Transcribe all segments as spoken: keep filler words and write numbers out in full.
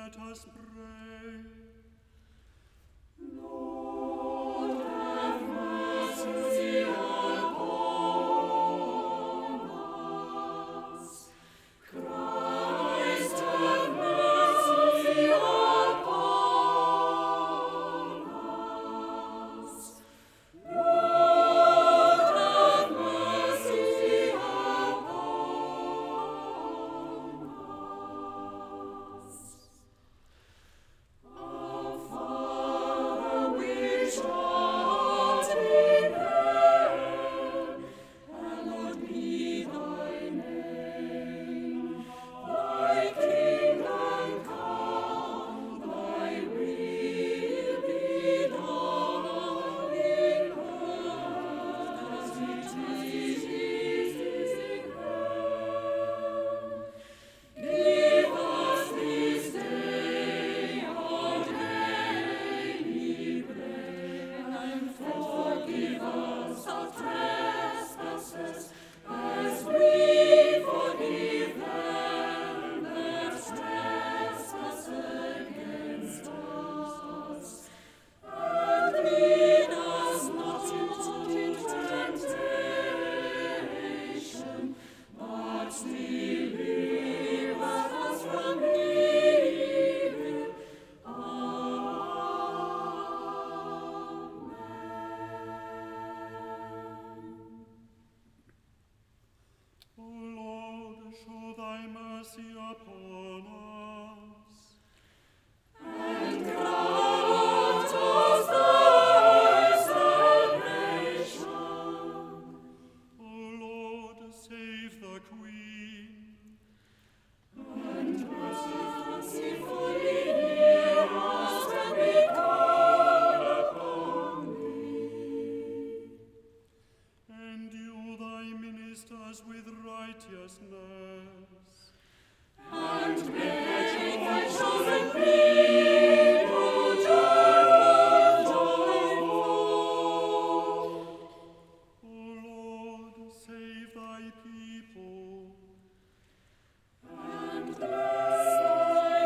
Let us pray. Lord, have mercy upon us. Christ, have mercy upon us. Lord, have mercy upon us. Our Father, which art in heaven, hallowed be thy name. Thy kingdom come, thy will be done in earth as it is in heaven. Give us this day our daily bread, and forgive us our trespasses, as we forgive them that trespass against us. And lead us not into temptation, but deliver us from evil. O Lord, show thy mercy upon us. And grant us thy salvation. O Lord, save the Queen. And mercifully hear us when we call upon thee. Endue thy ministers with righteousness. And make thy chosen people joyful, joyful. O Lord, save thy people. And bless thy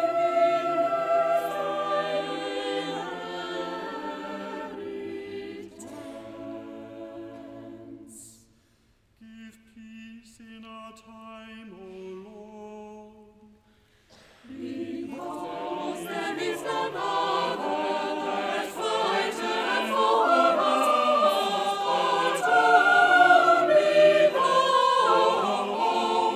inheritance. Give peace in our time, O Lord. Because there is none other that fighteth for us, but only thou, O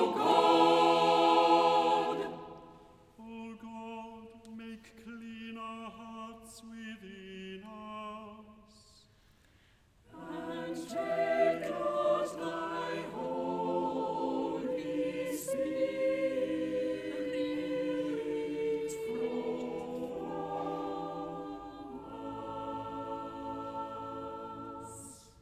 God. O God, make clean our hearts within us. And take not thy Holy Spirit from us.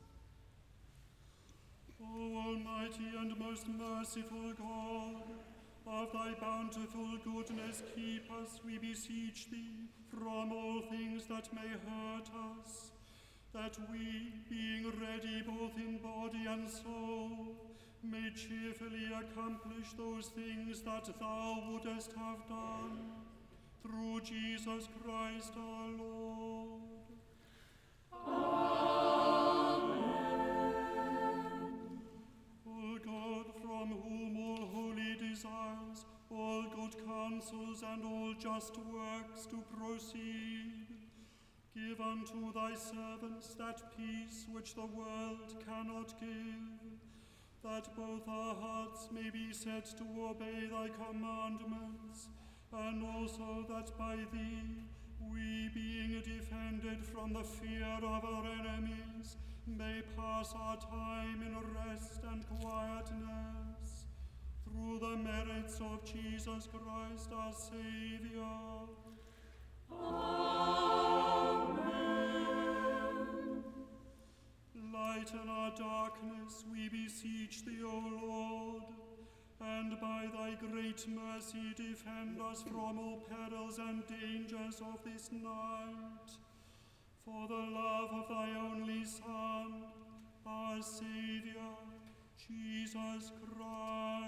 O Almighty and most merciful God, of thy bountiful goodness keep us, we beseech thee, from all things that may hurt us, that we, being ready both in body and soul, may cheerfully accomplish those things that thou wouldest have done, through Jesus Christ our Lord. O God, from whom all holy desires, all good counsels, and all just works do proceed, give unto thy servants that peace which the world cannot give, that both our hearts may be set to obey thy commandments, and also that by thee we, being defended from the fear of our enemies, may pass our time in rest and quietness, through the merits of Jesus Christ our Saviour. Amen. Lighten our darkness, we beseech thee, O Lord, and by thy great mercy defend us from all perils and dangers of this night. For the love of thy only Son, our Saviour, Jesus Christ.